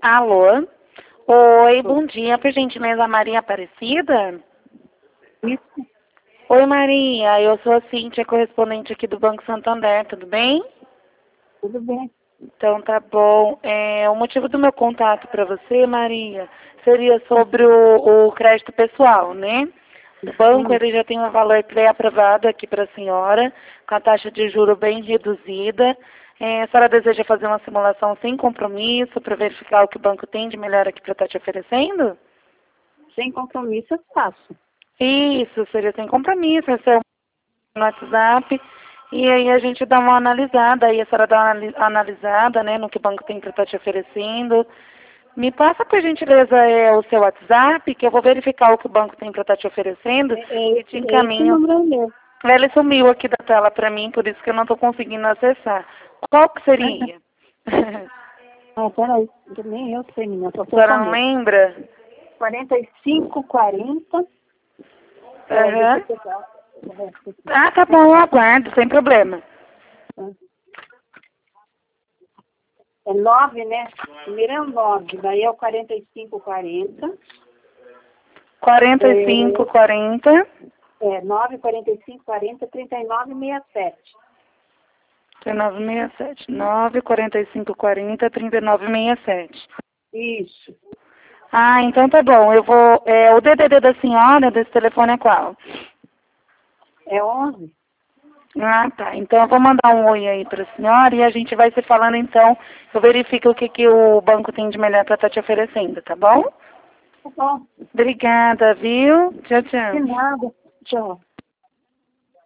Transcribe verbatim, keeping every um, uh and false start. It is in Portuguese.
Alô? Oi, bom dia. Por gentileza, Maria Aparecida? Isso, Oi, Maria. Eu sou a Cíntia, correspondente aqui do Banco Santander. Tudo bem? tudo bem. Então, tá bom. É, o motivo do meu contato para você, Maria, seria sobre o, o crédito pessoal, né? O banco Hum, ele já tem um valor pré-aprovado aqui para a senhora, com a taxa de juro bem reduzida. É, a senhora deseja fazer uma simulação sem compromisso para verificar o que o banco tem de melhor aqui para estar te oferecendo? sem compromisso eu faço. Isso, seria sem compromisso, esse é o no WhatsApp. E aí a gente dá uma analisada, aí a senhora dá uma anali- analisada, né, no que o banco tem para estar te oferecendo. Me passa, por gentileza, é, o seu WhatsApp, que eu vou verificar o que o banco tem para estar te oferecendo É, é e te esse, é esse encaminho. número mesmo. Ele sumiu aqui da tela para mim, por isso que eu não estou conseguindo acessar. Qual que seria? Ah, peraí, que nem eu sei, menina, só A sei o senhora não começo. lembra? quarenta e cinco, quarenta. Peraí, deixa Aham. eu pegar o resto aqui. Ah, tá bom, eu aguardo, sem problema. É nove, né? Primeiro é o nove, daí é o quarenta e cinco, quarenta. quarenta e cinco, quarenta. É, nove, quarenta e cinco, quarenta, trinta e nove, sessenta e sete. trinta e nove sessenta e sete. nove, quarenta e cinco, quarenta, trinta e nove sessenta e sete. Isso. Ah, então tá bom. Eu vou. É, o D D D da senhora desse telefone é qual? É onze. Ah, tá. Então eu vou mandar um oi aí pra senhora e a gente vai se falando então. Eu verifico o que, que o banco tem de melhor pra estar te oferecendo, tá bom? Tá bom. Obrigada, viu? Tchau, De tchau. nada. Tchau.